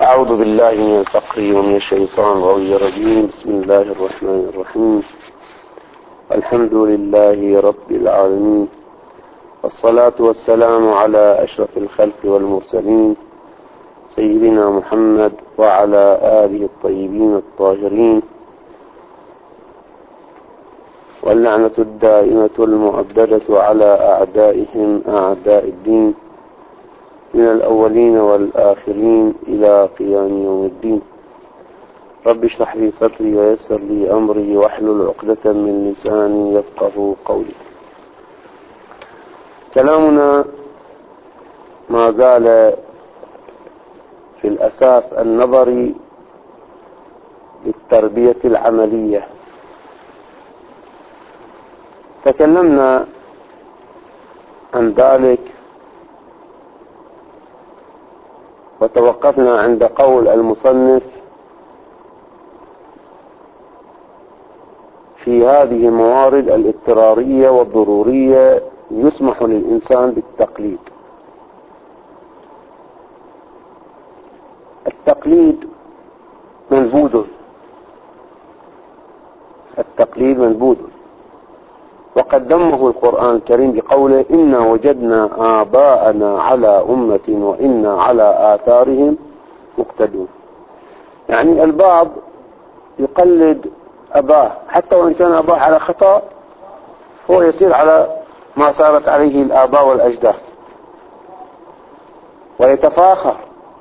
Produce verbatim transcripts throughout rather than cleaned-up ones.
أعوذ بالله من الفقر ومن الشيطان الرجيم. بسم الله الرحمن الرحيم. الحمد لله رب العالمين، والصلاة والسلام على أشرف الخلق والمرسلين سيدنا محمد وعلى آله الطيبين الطاهرين، واللعنة الدائمة المؤبدة على أعدائهم أعداء الدين من الأولين والآخرين إلى قيام يوم الدين. رب اشرح لي صدري ويسر لي أمري واحلل عقدة من لساني يفقه قولي. كلامنا ما زال في الأساس النظري للتربية العملية. تكلمنا عن ذلك وتوقفنا عند قول المصنف: في هذه الموارد الاضطرارية والضرورية يسمح للإنسان بالتقليد. التقليد منبوذ، التقليد منبوذ، وقد ذمه القرآن الكريم بقوله: إنا وجدنا آباءنا على أمة وإنا على آثارهم مقتدون. يعني البعض يقلد أباه حتى وإن كان أباه على خطأ، هو يسير على ما صارت عليه الآباء والأجداد، ويتفاخر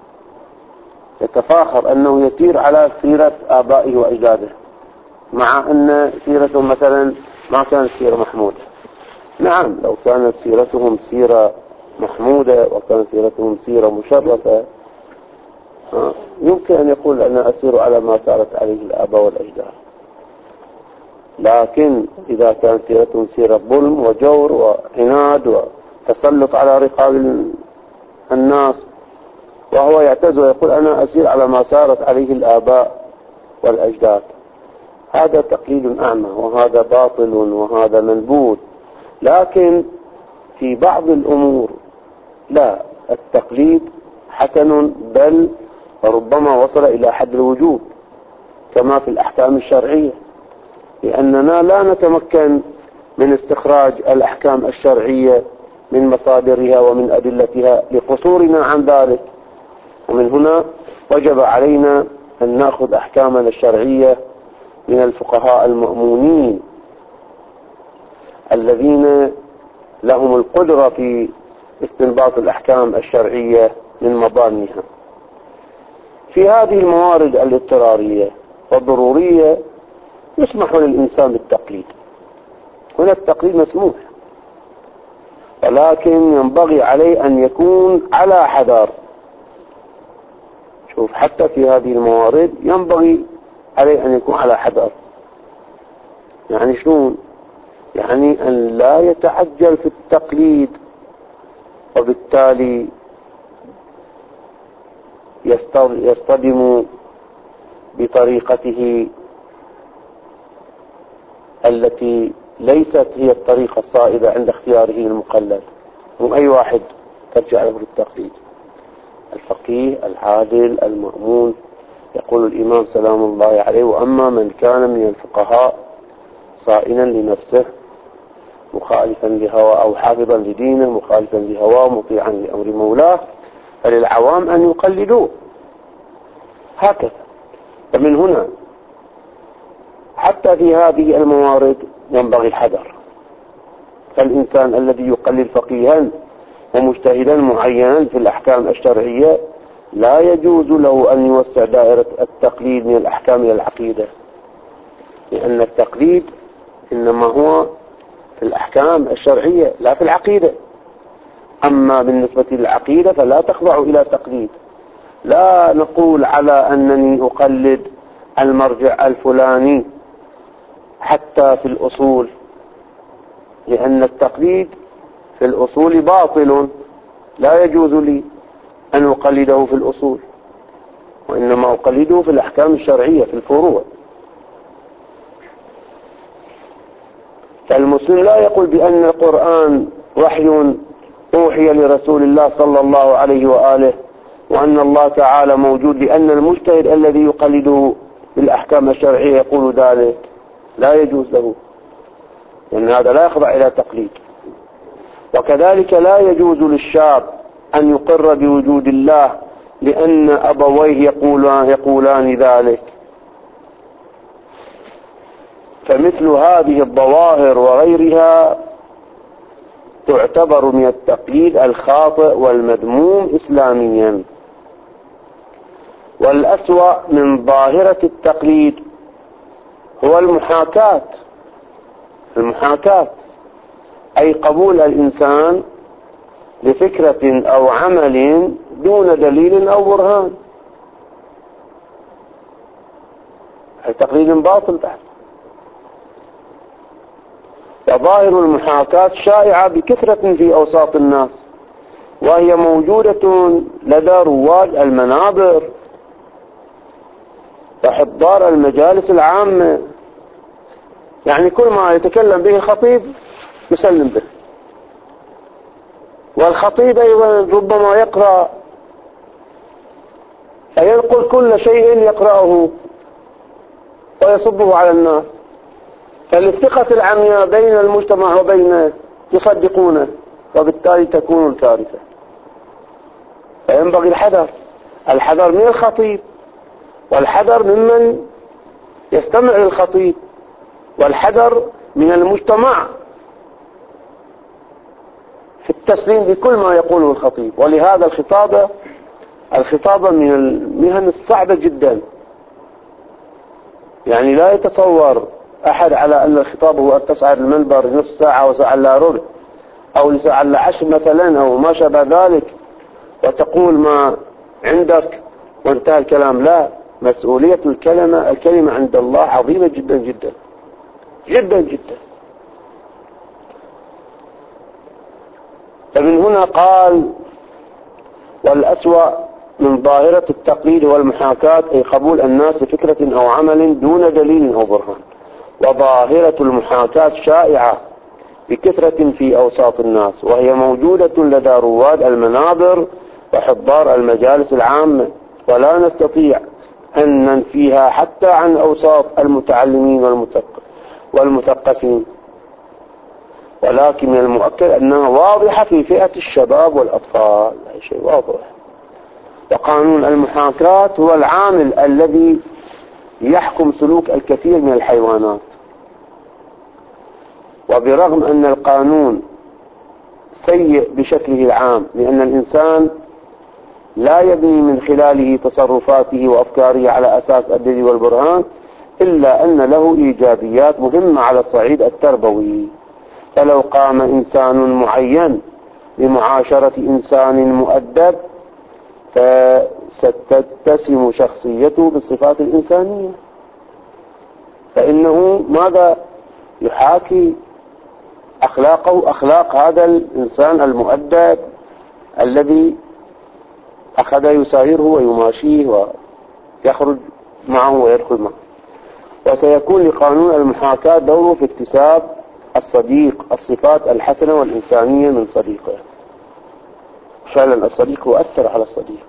يتفاخر أنه يسير على سيرة آبائه وأجداده، مع أن سيرتهم مثلا ما كانت سيرة محمودة. نعم، لو كانت سيرتهم سيرة محمودة وكانت سيرتهم سيرة مشرفة يمكن أن يقول أنا أسير على ما سارت عليه الآباء والأجداد، لكن إذا كانت سيرتهم سيرة ظلم وجور وعناد وتسلط على رقاب الناس، وهو يعتز ويقول أنا أسير على ما سارت عليه الآباء والأجداد، هذا تقليد أعمى، وهذا باطل، وهذا منبوذ. لكن في بعض الأمور لا، التقليد حسن، بل ربما وصل إلى حد الوجوب، كما في الأحكام الشرعية، لأننا لا نتمكن من استخراج الأحكام الشرعية من مصادرها ومن أدلتها لقصورنا عن ذلك، ومن هنا وجب علينا أن نأخذ أحكامنا الشرعية من الفقهاء المأمونين الذين لهم القدرة في استنباط الأحكام الشرعية من مضامنها. في هذه الموارد الاضطرارية والضرورية يسمح للإنسان بالتقليد. هنا التقليد مسموح، ولكن ينبغي عليه أن يكون على حذر. شوف، حتى في هذه الموارد ينبغي عليه أن يكون على حذر. يعني شلون؟ يعني أن لا يتعجل في التقليد، وبالتالي يصطدم بطريقته التي ليست هي الطريقة الصائبة عند اختياره للمقلد. هم أي واحد ترجع له التقليد؟ الفقيه العادل المأمون. يقول الإمام سلام الله عليه: وأما من كان من الفقهاء صائنا لنفسه مخالفا لهواه، أو حافظا لدينه مخالفا لهواه مطيعا لأمر مولاه، فللعوام أن يقلدوه. هكذا. فمن هنا حتى في هذه الموارد ينبغي الحذر. فالإنسان الذي يقلد فقيها ومجتهدا معينا في الأحكام الشرعية لا يجوز له أن يوسع دائرة التقليد من الأحكام إلى العقيدة، لأن التقليد إنما هو في الأحكام الشرعية لا في العقيدة. أما بالنسبة للعقيدة فلا تخضع إلى تقليد. لا نقول على أنني أقلد المرجع الفلاني حتى في الأصول، لأن التقليد في الأصول باطل، لا يجوز لي أن أقلده في الأصول، وإنما أقلده في الأحكام الشرعية في الفروع. فالمسلم لا يقول بأن القرآن وحي أوحي لرسول الله صلى الله عليه وآله وأن الله تعالى موجود، لأن المجتهد الذي يقلده بالأحكام الشرعية يقول ذلك لا يجوز له، لأن هذا لا يخضع إلى تقليد. وكذلك لا يجوز للشاب أن يقر بوجود الله لأن أبويه يقولان, يقولان ذلك. فمثل هذه الظواهر وغيرها تعتبر من التقليد الخاطئ والمذموم إسلاميا. والأسوأ من ظاهرة التقليد هو المحاكاة المحاكاة أي قبول الإنسان لفكرة أو عمل دون دليل أو برهان، أي تقليد باطل بحت. وظاهر المحاكاة شائعة بكثرة في أوساط الناس، وهي موجودة لدى رواد المنابر وحضار المجالس العامة. يعني كل ما يتكلم به الخطيب يسلم به، والخطيب أيضا ربما يقرأ فينقل كل شيء يقرأه ويصبه على الناس، فالثقة العمياء بين المجتمع وبين يصدقونه، وبالتالي تكون الكارثة. فينبغي الحذر الحذر من الخطيب، والحذر ممن يستمع للخطيب، والحذر من المجتمع في التسليم بكل ما يقوله الخطيب. ولهذا الخطابة الخطابة من المهن الصعبة جدا. يعني لا يتصور أحد على أن الخطاب هو أن تصعد المنبر نصف ساعة وساعة إلا ربع أو لساعة إلا عشر مثلا أو ما شابه ذلك وتقول ما عندك وانتهى الكلام. لا، مسؤولية الكلمة الكلمة عند الله عظيمة جدا جدا جدا جدا. فمن هنا قال: والأسوأ من ظاهرة التقليد والمحاكاة أي قبول الناس لفكرة أو عمل دون دليل أو برهان. وظاهرة المحاكاة شائعة بكثرة في أوساط الناس، وهي موجودة لدى رواد المنابر وحضار المجالس العامة، ولا نستطيع أن ننفيها حتى عن أوساط المتعلمين والمثقفين، ولكن من المؤكد أنها واضحة في فئة الشباب والأطفال. هذا شيء واضح. وقانون المحاكاة هو العامل الذي يحكم سلوك الكثير من الحيوانات. وبرغم أن القانون سيء بشكله العام، لأن الإنسان لا يبني من خلاله تصرفاته وأفكاره على أساس الدليل والبرهان، إلا أن له إيجابيات مهمة على الصعيد التربوي. فلو قام إنسان معين بمعاشرة إنسان مؤدب فستتسم شخصيته بالصفات الإنسانية، فإنه ماذا يحاكي أخلاقه أخلاق هذا الإنسان المؤدب الذي أخذ يسايره ويماشيه ويخرج معه ويدخل معه. وسيكون لقانون المحاكاة دوره في اكتساب الصديق الصفات الحسنة والإنسانية من صديقه. فعلا الصديق يؤثر على الصديق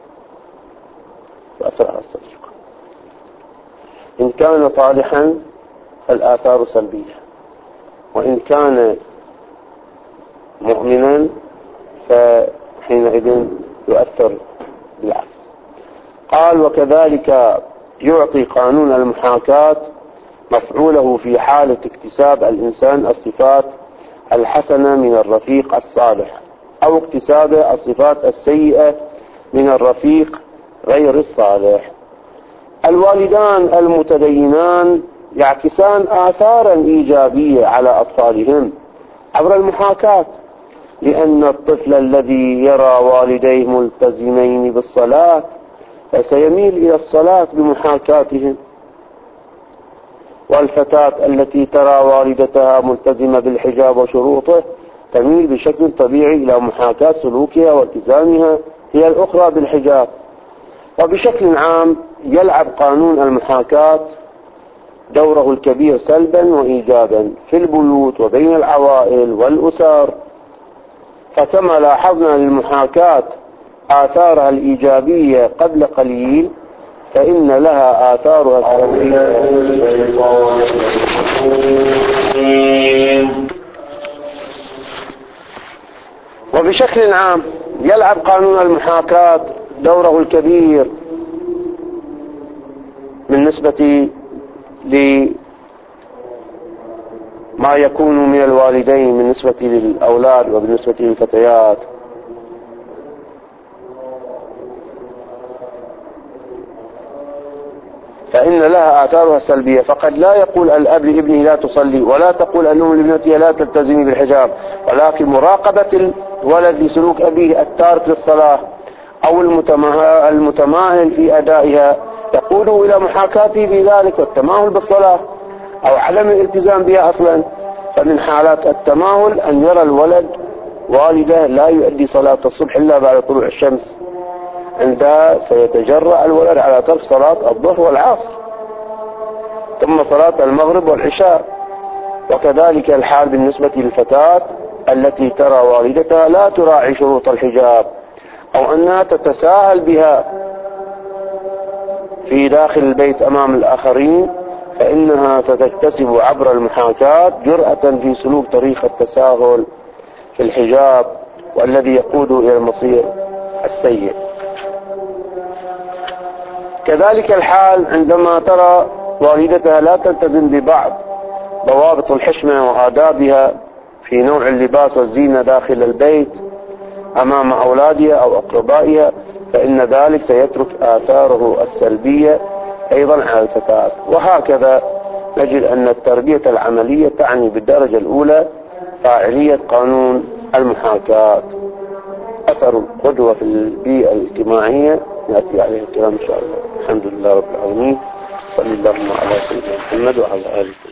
يؤثر على الصديق إن كان صالحا فالآثار سلبية، وإن كان مؤمنا فحينئذ يؤثر بالعكس. قال: وكذلك يعطي قانون المحاكاة مفعوله في حالة اكتساب الإنسان الصفات الحسنة من الرفيق الصالح، أو اكتساب الصفات السيئة من الرفيق غير الصالح. الوالدان المتدينان يعكسان آثارا إيجابية على أطفالهم عبر المحاكاة، لأن الطفل الذي يرى والديه ملتزمين بالصلاة فسيميل إلى الصلاة بمحاكاتهم، والفتاة التي ترى والدتها ملتزمة بالحجاب وشروطه تميل بشكل طبيعي إلى محاكاة سلوكها والتزامها هي الأخرى بالحجاب. وبشكل عام يلعب قانون المحاكاة دوره الكبير سلبا وإيجابا في البيوت وبين العوائل والأسر. فكما لاحظنا للمحاكاة آثارها الإيجابية قبل قليل فإن لها آثارها السلبية. وبشكل عام يلعب قانون المحاكاة دوره الكبير بالنسبة لما يكون من الوالدين بالنسبة للأولاد وبالنسبة للفتيات. فإن لها آثارها السلبية، فقد لا يقول الأب لابنه لا تصلي، ولا تقول الأم لابنتها لا تلتزمي بالحجاب، ولكن مراقبة الولد لسلوك أبيه التارك للصلاة أو المتماهل في أدائها تقوده إلى محاكاته في ذلك والتماهل بالصلاة أو عدم الالتزام بها أصلا. فمن حالات التماهل أن يرى الولد والده لا يؤدي صلاة الصبح إلا بعد طلوع الشمس، عندها سيتجرأ الولد على ترك صلاة الظهر والعصر ثم صلاة المغرب والعشاء. وكذلك الحال بالنسبة للفتاة التي ترى والدتها لا تراعي شروط الحجاب أو أنها تتساهل بها في داخل البيت أمام الآخرين، فإنها ستكتسب عبر المحاكاة جرأة في سلوك طريق التساهل في الحجاب والذي يقود إلى المصير السيء. كذلك الحال عندما ترى والدتها لا تلتزم ببعض ضوابط الحشمة وآدابها في نوع اللباس والزينة داخل البيت أمام أولادها أو أقربائها، فإن ذلك سيترك آثاره السلبية أيضا على الفتاة. وهكذا نجد أن التربية العملية تعني بالدرجة الأولى فاعلية قانون المحاكاة. أثر القدوة في البيئة الاجتماعية نأتي عليه الكلام إن شاء الله. الحمد لله رب العالمين، صلى الله على سيدنا محمد وعلى آله.